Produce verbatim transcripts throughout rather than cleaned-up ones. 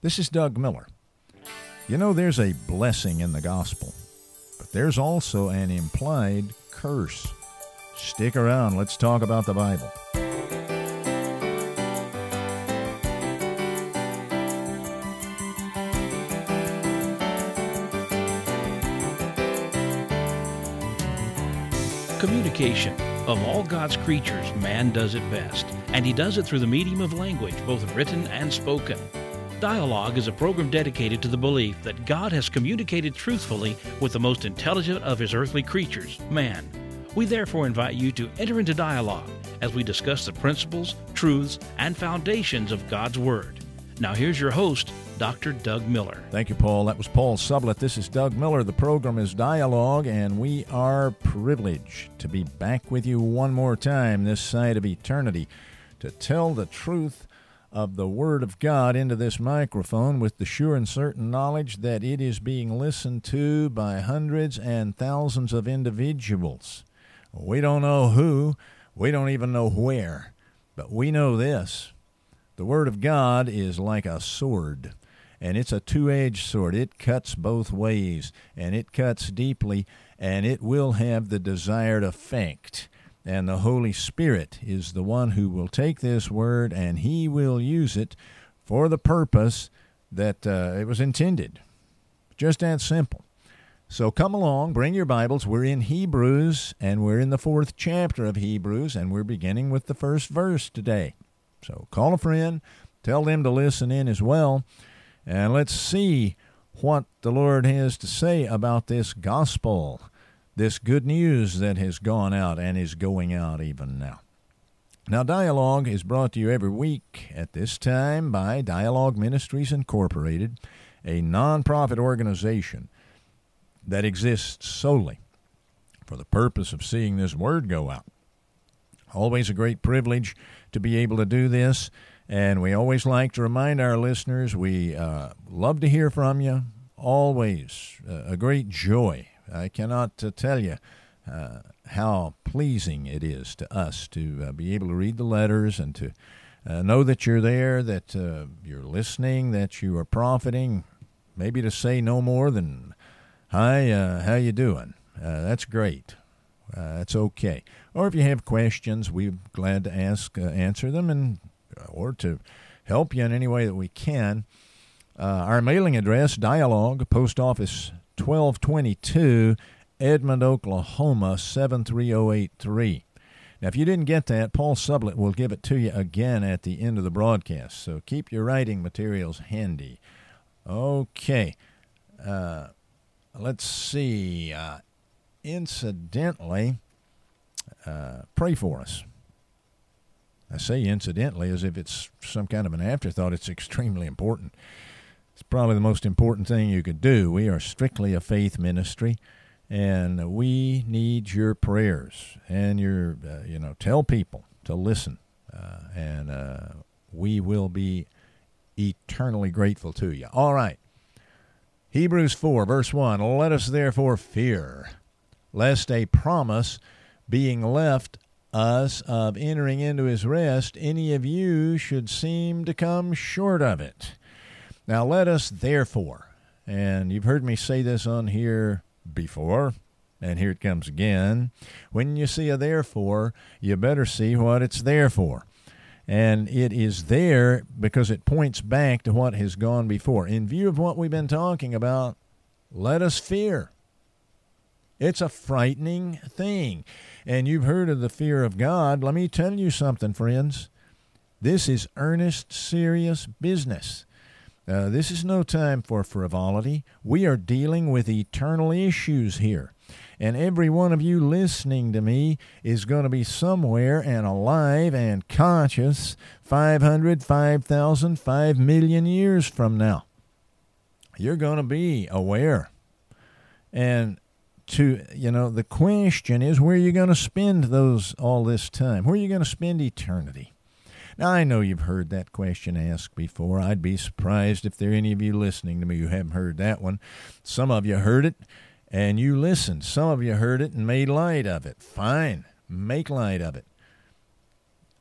This is Doug Miller. You know, there's a blessing in the gospel, but there's also an implied curse. Stick around. Let's talk about the Bible. Communication. Of all God's creatures, man does it best, and he does it through the medium of language, both written and spoken. Dialogue is a program dedicated to the belief that God has communicated truthfully with the most intelligent of his earthly creatures, man. We therefore invite you to enter into dialogue as we discuss the principles, truths, and foundations of God's Word. Now here's your host, Doctor Doug Miller. Thank you, Paul. That was Paul Sublett. This is Doug Miller. The program is Dialogue, and we are privileged to be back with you one more time this side of eternity to tell the truth of the Word of God into this microphone with the sure and certain knowledge that it is being listened to by hundreds and thousands of individuals. We don't know who, we don't even know where, but we know this. The Word of God is like a sword. And it's a two-edged sword. It cuts both ways, and it cuts deeply, and it will have the desired effect. And the Holy Spirit is the one who will take this word, and he will use it for the purpose that uh, it was intended. Just that simple. So come along, bring your Bibles. We're in Hebrews, and we're in the fourth chapter of Hebrews, and we're beginning with the first verse today. So call a friend, tell them to listen in as well. And let's see what the Lord has to say about this gospel, this good news that has gone out and is going out even now. Now, Dialogue is brought to you every week at this time by Dialogue Ministries Incorporated, a nonprofit organization that exists solely for the purpose of seeing this word go out. Always a great privilege to be able to do this. And we always like to remind our listeners, we uh, love to hear from you. Always uh, a great joy. I cannot uh, tell you uh, how pleasing it is to us to uh, be able to read the letters and to uh, know that you're there, that uh, you're listening, that you are profiting. Maybe to say no more than, hi, uh, how you doing? Uh, that's great. Uh, that's okay. Or if you have questions, we're glad to ask, uh, answer them, and or to help you in any way that we can. Uh, our mailing address, Dialogue, Post Office twelve twenty-two, Edmond, Oklahoma, seven three zero eight three. Now, if you didn't get that, Paul Sublett will give it to you again at the end of the broadcast, so keep your writing materials handy. Okay. Uh, let's see. Uh, incidentally, uh, pray for us. I say incidentally as if it's some kind of an afterthought. It's extremely important. It's probably the most important thing you could do. We are strictly a faith ministry, and we need your prayers. And your, uh, you know, tell people to listen, uh, and uh, we will be eternally grateful to you. All right. Hebrews four, verse one, let us therefore fear, lest a promise being left us of entering into his rest, any of you should seem to come short of it. Now let us therefore, and you've heard me say this on here before, and here it comes again. When you see a therefore, you better see what it's there for. And it is there because it points back to what has gone before. In view of what we've been talking about, let us fear. It's a frightening thing. And you've heard of the fear of God. Let me tell you something, friends. This is earnest, serious business. Uh, this is no time for frivolity. We are dealing with eternal issues here. And every one of you listening to me is going to be somewhere and alive and conscious five hundred, five thousand, five million years from now. You're going to be aware. And to, you know, the question is, where are you going to spend those all this time? Where are you going to spend eternity? Now, I know you've heard that question asked before. I'd be surprised if there are any of you listening to me who haven't heard that one. Some of you heard it, and you listened. Some of you heard it and made light of it. Fine. Make light of it.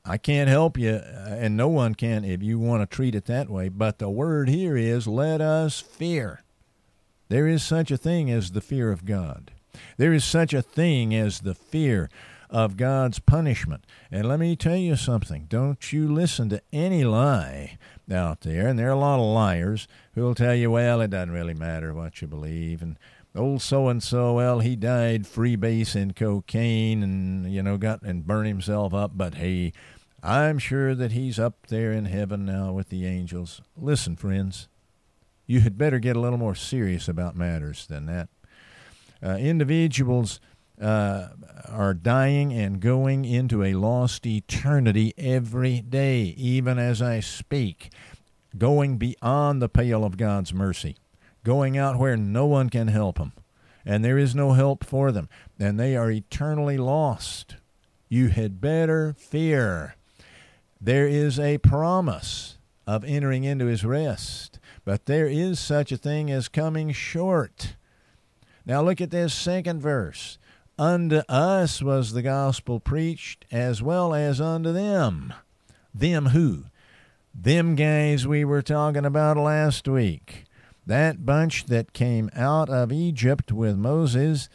I can't help you, and no one can if you want to treat it that way, but the word here is, let us fear. There is such a thing as the fear of God. There is such a thing as the fear of God's punishment. And let me tell you something. Don't you listen to any lie out there. And there are a lot of liars who will tell you, well, it doesn't really matter what you believe. And old so-and-so, well, he died freebasing cocaine and, you know, got and burned himself up. But, hey, I'm sure that he's up there in heaven now with the angels. Listen, friends, you had better get a little more serious about matters than that. Uh, individuals uh, are dying and going into a lost eternity every day, even as I speak, going beyond the pale of God's mercy, going out where no one can help them, and there is no help for them, and they are eternally lost. You had better fear. There is a promise of entering into his rest, but there is such a thing as coming short. Now look at this second verse. Unto us was the gospel preached as well as unto them. Them who? Them guys we were talking about last week. That bunch that came out of Egypt with Moses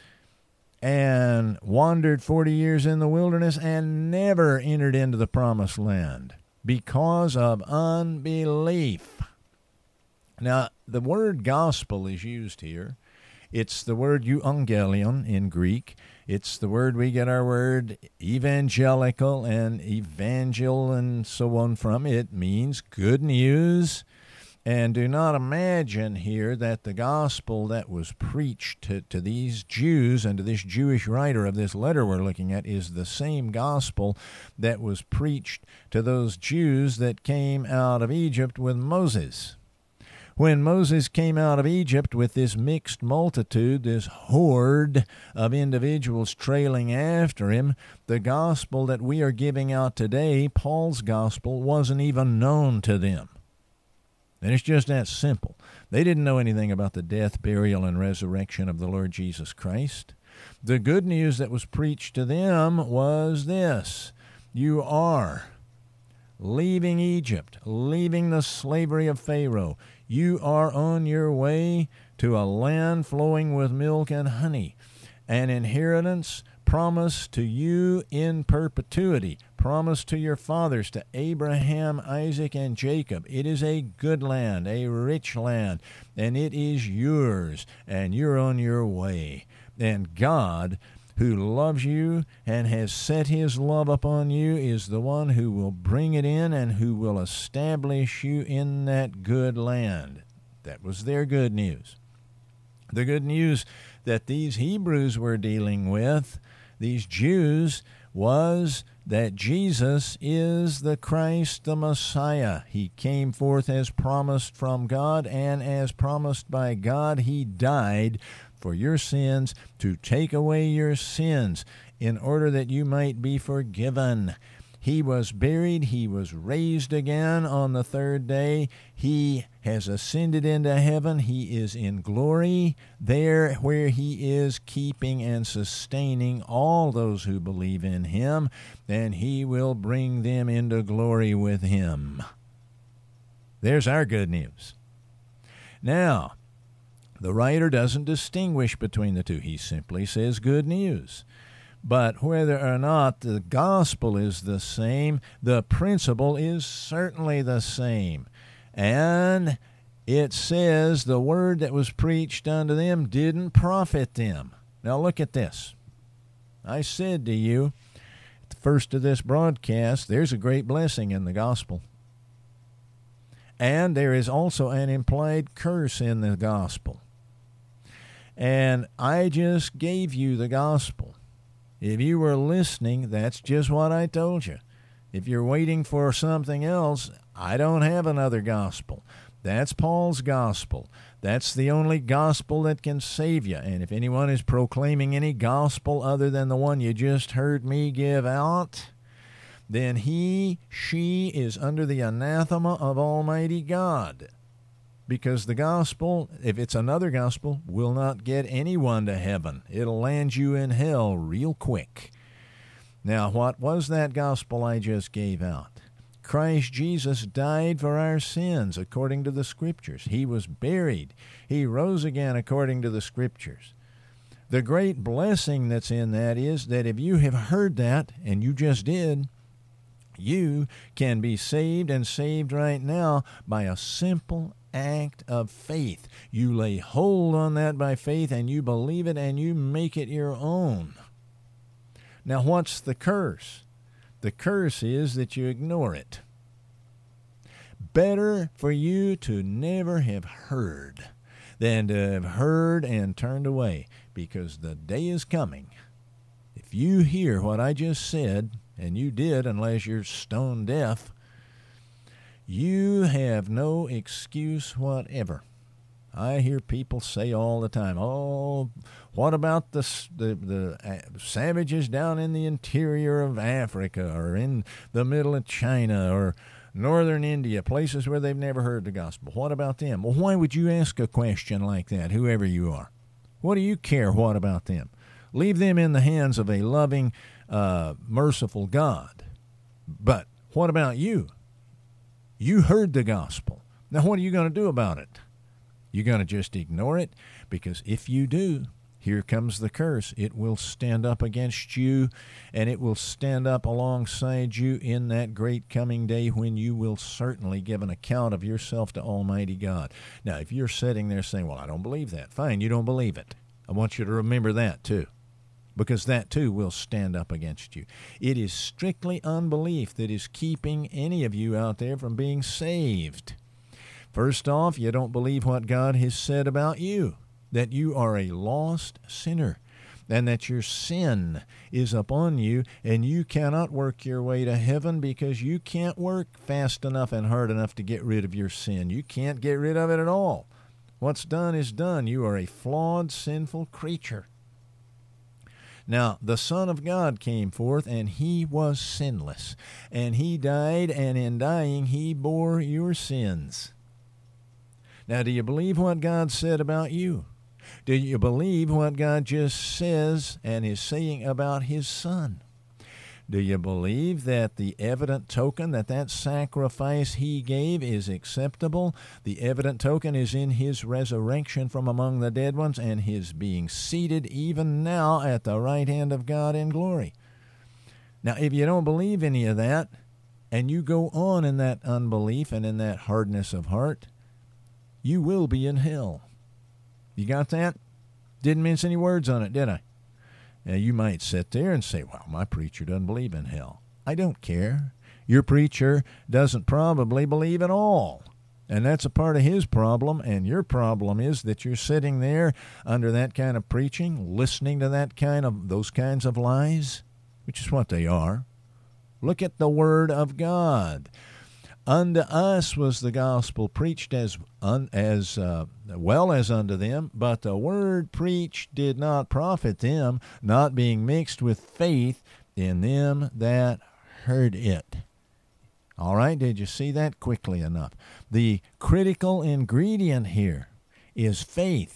and wandered forty years in the wilderness and never entered into the promised land because of unbelief. Now, the word gospel is used here. It's the word euangelion in Greek. It's the word we get our word evangelical and evangel and so on from. It means good news. And do not imagine here that the gospel that was preached to, to these Jews and to this Jewish writer of this letter we're looking at is the same gospel that was preached to those Jews that came out of Egypt with Moses. When Moses came out of Egypt with this mixed multitude, this horde of individuals trailing after him, the gospel that we are giving out today, Paul's gospel, wasn't even known to them. And it's just that simple. They didn't know anything about the death, burial, and resurrection of the Lord Jesus Christ. The good news that was preached to them was this: you are leaving Egypt, leaving the slavery of Pharaoh. You are on your way to a land flowing with milk and honey, an inheritance promised to you in perpetuity, promised to your fathers, to Abraham, Isaac, and Jacob. It is a good land, a rich land, and it is yours, and you're on your way. And God, who loves you and has set his love upon you, is the one who will bring it in and who will establish you in that good land. That was their good news. The good news that these Hebrews were dealing with, these Jews, was that Jesus is the Christ, the Messiah. He came forth as promised from God, and as promised by God, he died for your sins, to take away your sins, in order that you might be forgiven. He was buried. He was raised again on the third day. He has ascended into heaven. He is in glory there where he is keeping and sustaining all those who believe in him, and he will bring them into glory with him. There's our good news. Now, the writer doesn't distinguish between the two. He simply says good news. But whether or not the gospel is the same, the principle is certainly the same. And it says the word that was preached unto them didn't profit them. Now look at this. I said to you at the first of this broadcast, there's a great blessing in the gospel. And there is also an implied curse in the gospel. And I just gave you the gospel. If you were listening, that's just what I told you. If you're waiting for something else, I don't have another gospel. That's Paul's gospel. That's the only gospel that can save you. And if anyone is proclaiming any gospel other than the one you just heard me give out, then he, she is under the anathema of Almighty God. Because the gospel, if it's another gospel, will not get anyone to heaven. It'll land you in hell real quick. Now, what was that gospel I just gave out? Christ Jesus died for our sins according to the Scriptures. He was buried. He rose again according to the Scriptures. The great blessing that's in that is that if you have heard that, and you just did, you can be saved and saved right now by a simple act of faith. You lay hold on that by faith, and you believe it, and you make it your own. Now, what's the curse? The curse is that you ignore it. Better for you to never have heard than to have heard and turned away, because the day is coming. If you hear what I just said, and you did unless you're stone deaf, you have no excuse whatever. I hear people say all the time, oh, what about the, the, the uh, savages down in the interior of Africa or in the middle of China or northern India, places where they've never heard the gospel? What about them? Well, why would you ask a question like that, whoever you are? What do you care what about them? Leave them in the hands of a loving, uh, merciful God. But what about you? You heard the gospel. Now, what are you going to do about it? You're going to just ignore it? Because if you do, here comes the curse. It will stand up against you, and it will stand up alongside you in that great coming day when you will certainly give an account of yourself to Almighty God. Now, if you're sitting there saying, well, I don't believe that, fine, you don't believe it. I want you to remember that too, because that too will stand up against you. It is strictly unbelief that is keeping any of you out there from being saved. First off, you don't believe what God has said about you, that you are a lost sinner, and that your sin is upon you, and you cannot work your way to heaven because you can't work fast enough and hard enough to get rid of your sin. You can't get rid of it at all. What's done is done. You are a flawed, sinful creature. Now, the Son of God came forth, and he was sinless, and he died, and in dying he bore your sins. Now, do you believe what God said about you? Do you believe what God just says and is saying about his Son? Do you believe that the evident token that that sacrifice he gave is acceptable? The evident token is in his resurrection from among the dead ones and his being seated even now at the right hand of God in glory. Now, if you don't believe any of that, and you go on in that unbelief and in that hardness of heart, you will be in hell. You got that? Didn't mince any words on it, did I? Now, you might sit there and say, well, my preacher doesn't believe in hell. I don't care. Your preacher doesn't probably believe at all. And that's a part of his problem, and your problem is that you're sitting there under that kind of preaching, listening to that kind of those kinds of lies, which is what they are. Look at the Word of God. Unto us was the gospel preached as un, as uh, well as unto them, but the word preached did not profit them, not being mixed with faith in them that heard it. All right, did you see that quickly enough? The critical ingredient here is faith.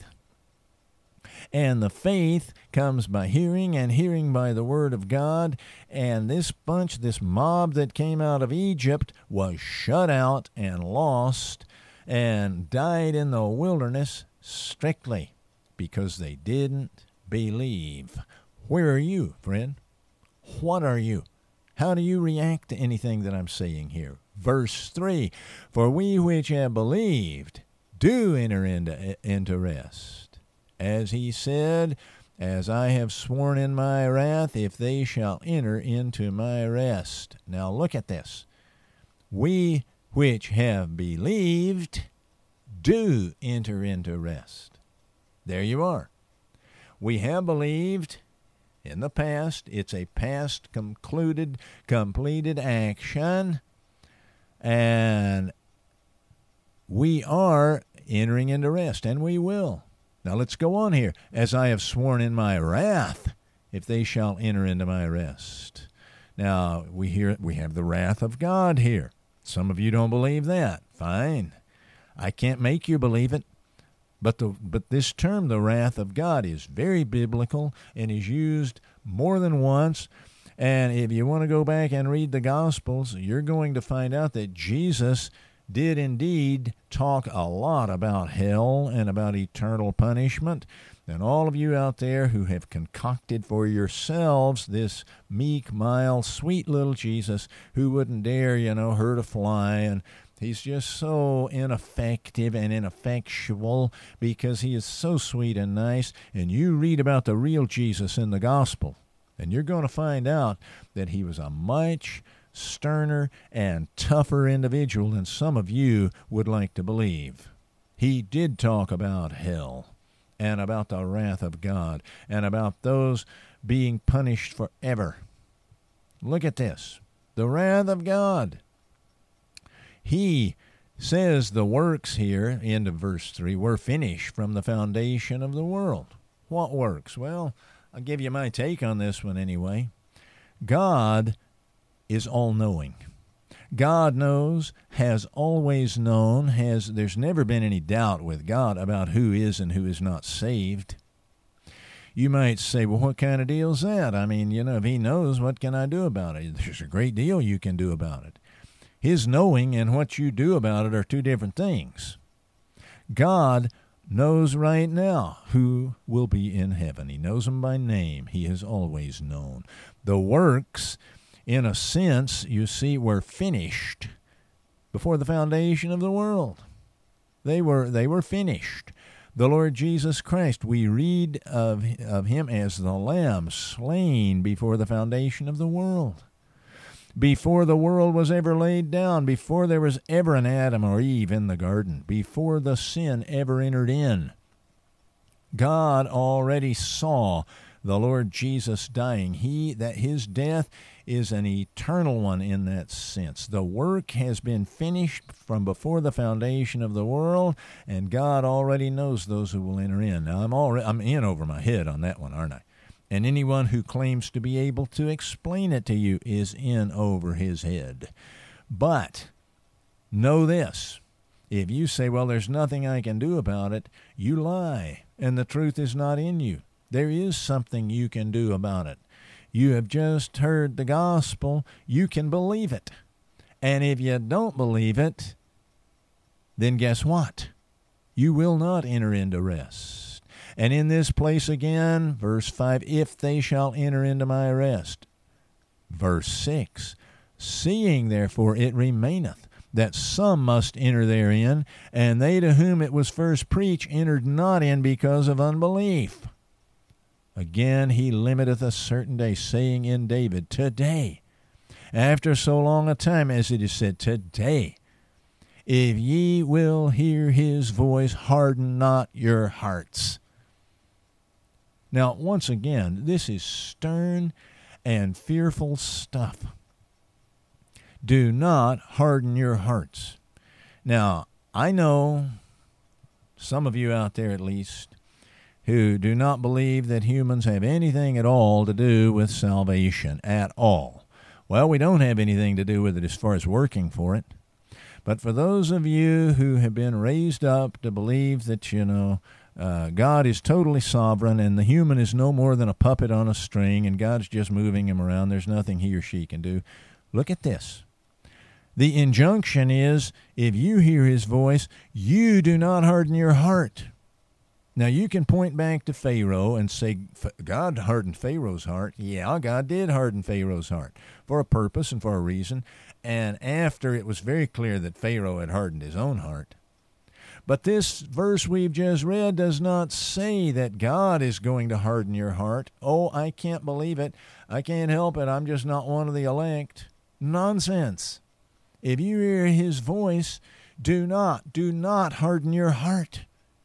And the faith comes by hearing, and hearing by the word of God. And this bunch, this mob that came out of Egypt was shut out and lost and died in the wilderness strictly because they didn't believe. Where are you, friend? What are you? How do you react to anything that I'm saying here? Verse three, for we which have believed do enter into, into rest. As he said, as I have sworn in my wrath, if they shall enter into my rest. Now look at this. We which have believed do enter into rest. There you are. We have believed in the past. It's a past concluded, completed action. And we are entering into rest, and we will. Now let's go on here. As I have sworn in my wrath, if they shall enter into my rest. Now we hear we have the wrath of God here. Some of you don't believe that. Fine. I can't make you believe it. But the but this term, the wrath of God, is very biblical and is used more than once. And if you want to go back and read the Gospels, you're going to find out that Jesus did indeed talk a lot about hell and about eternal punishment. And all of you out there who have concocted for yourselves this meek, mild, sweet little Jesus who wouldn't dare, you know, hurt a fly, and he's just so ineffective and ineffectual because he is so sweet and nice. And you read about the real Jesus in the gospel, and you're going to find out that he was a much sterner and tougher individual than some of you would like to believe. He did talk about hell and about the wrath of God and about those being punished forever. Look at this. The wrath of God. He says the works here, end of verse three, were finished from the foundation of the world. What works? Well, I'll give you my take on this one anyway. God is all-knowing. God knows, has always known, has there's never been any doubt with God about who is and who is not saved. You might say, well, what kind of deal is that? I mean, you know, if he knows, what can I do about it? There's a great deal you can do about it. His knowing and what you do about it are two different things. God knows right now who will be in heaven. He knows them by name. He has always known. The works, in a sense, you see, were finished before the foundation of the world. They were they were finished. The Lord Jesus Christ, we read of, of him as the Lamb slain before the foundation of the world. Before the world was ever laid down, before there was ever an Adam or Eve in the garden, before the sin ever entered in, God already saw the Lord Jesus dying. He that his death is an eternal one in that sense. The work has been finished from before the foundation of the world, and God already knows those who will enter in. Now, I'm already I'm in over my head on that one, aren't I? And anyone who claims to be able to explain it to you is in over his head. But know this. If you say, well, there's nothing I can do about it, you lie, and the truth is not in you. There is something you can do about it. You have just heard the gospel. You can believe it. And if you don't believe it, then guess what? You will not enter into rest. And in this place again, verse five, if they shall enter into my rest. Verse six, seeing therefore it remaineth that some must enter therein, and they to whom it was first preached entered not in because of unbelief. Again he limiteth a certain day, saying in David, today, after so long a time, as it is said, today, if ye will hear his voice, harden not your hearts. Now, once again, this is stern and fearful stuff. Do not harden your hearts. Now, I know some of you out there at least who do not believe that humans have anything at all to do with salvation at all. Well, we don't have anything to do with it as far as working for it. But for those of you who have been raised up to believe that, you know, uh, God is totally sovereign and the human is no more than a puppet on a string and God's just moving him around, there's nothing he or she can do, look at this. The injunction is, if you hear his voice, you do not harden your heart. Now, you can point back to Pharaoh and say, God hardened Pharaoh's heart. Yeah, God did harden Pharaoh's heart for a purpose and for a reason. And after it was very clear that Pharaoh had hardened his own heart. But this verse we've just read does not say that God is going to harden your heart. Oh, I can't believe it. I can't help it. I'm just not one of the elect. Nonsense. If you hear his voice, do not, do not harden your heart.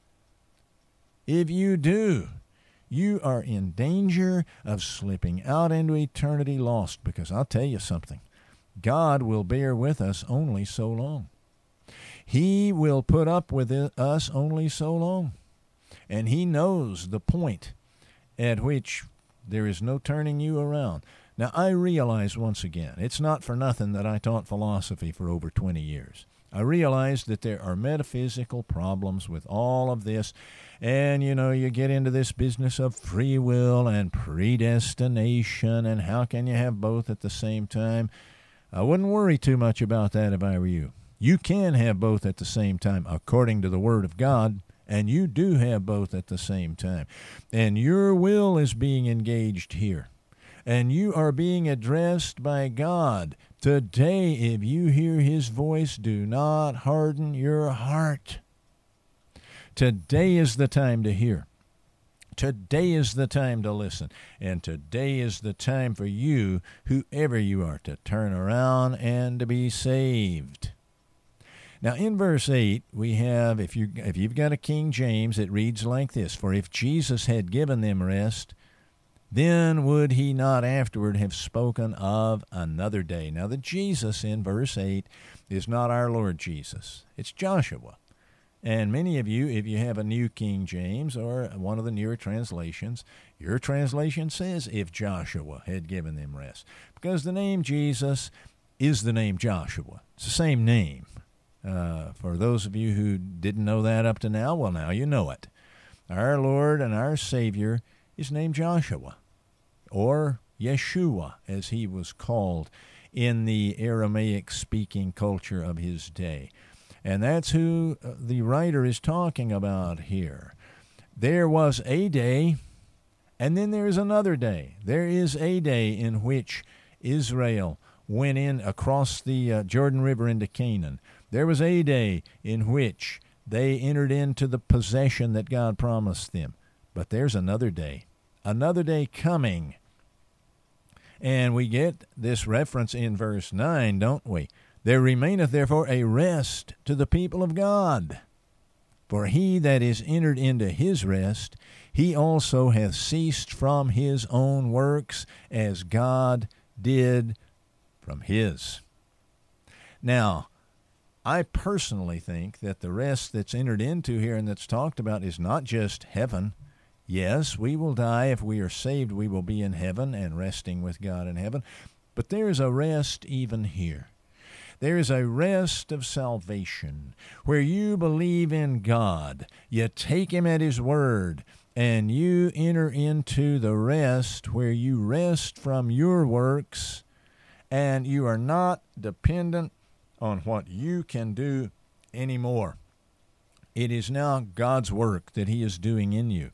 If you do, you are in danger of slipping out into eternity lost, because I'll tell you something. God will bear with us only so long. He will put up with us only so long. And he knows the point at which there is no turning you around. Now, I realize once again, it's not for nothing that I taught philosophy for over twenty years. I realize that there are metaphysical problems with all of this. And, you know, you get into this business of free will and predestination, and how can you have both at the same time? I wouldn't worry too much about that if I were you. You can have both at the same time, according to the Word of God, and you do have both at the same time. And your will is being engaged here. And you are being addressed by God. Today, if you hear His voice, do not harden your heart. Today is the time to hear. Today is the time to listen. And today is the time for you, whoever you are, to turn around and to be saved. Now, in verse eight, we have, if, you, if you've got a King James, it reads like this: For if Jesus had given them rest, then would he not afterward have spoken of another day? Now, the Jesus in verse eight is not our Lord Jesus. It's Joshua. And many of you, if you have a New King James or one of the newer translations, your translation says, if Joshua had given them rest. Because the name Jesus is the name Joshua. It's the same name. Uh, for those of you who didn't know that up to now, well, now you know it. Our Lord and our Savior is named Joshua, or Yeshua, as he was called in the Aramaic-speaking culture of his day. And that's who the writer is talking about here. There was a day, and then there is another day. There is a day in which Israel went in across the uh, Jordan River into Canaan. There was a day in which they entered into the possession that God promised them. But there's another day, another day coming. And we get this reference in verse nine, don't we? There remaineth therefore a rest to the people of God. For he that is entered into his rest, he also hath ceased from his own works, as God did from his. Now, I personally think that the rest that's entered into here and that's talked about is not just heaven. Yes, we will die. If we are saved, we will be in heaven and resting with God in heaven. But there is a rest even here. There is a rest of salvation where you believe in God, you take Him at His word, and you enter into the rest where you rest from your works, and you are not dependent on what you can do anymore. It is now God's work that He is doing in you.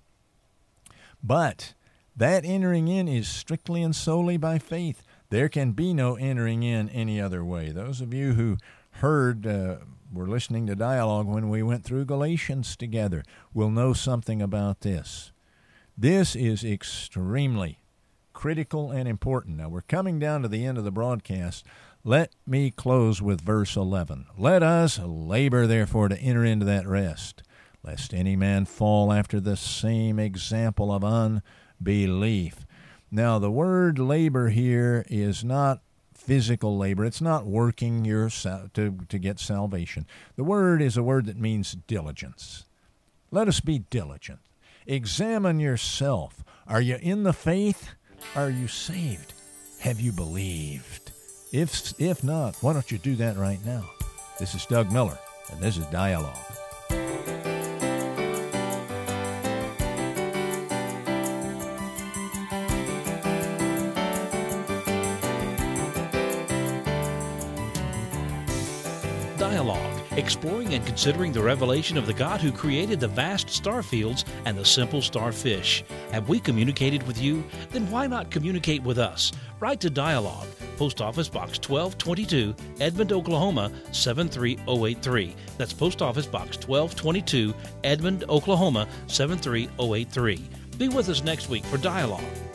But that entering in is strictly and solely by faith. There can be no entering in any other way. Those of you who heard, uh, were listening to Dialogue when we went through Galatians together, will know something about this. This is extremely critical and important. Now, we're coming down to the end of the broadcast. Let me close with verse eleven. Let us labor, therefore, to enter into that rest, lest any man fall after the same example of unbelief. Now, the word labor here is not physical labor. It's not working your to, to get salvation. The word is a word that means diligence. Let us be diligent. Examine yourself. Are you in the faith? Are you saved? Have you believed? If, if not, why don't you do that right now? This is Doug Miller, and this is Dialogue. Dialogue, exploring and considering the revelation of the God who created the vast star fields and the simple starfish. Have we communicated with you? Then why not communicate with us? Write to Dialogue, Post Office Box twelve twenty-two, Edmond, Oklahoma seven three zero eight three. That's Post Office Box twelve twenty-two, Edmond, Oklahoma seven three zero eight three. Be with us next week for Dialogue.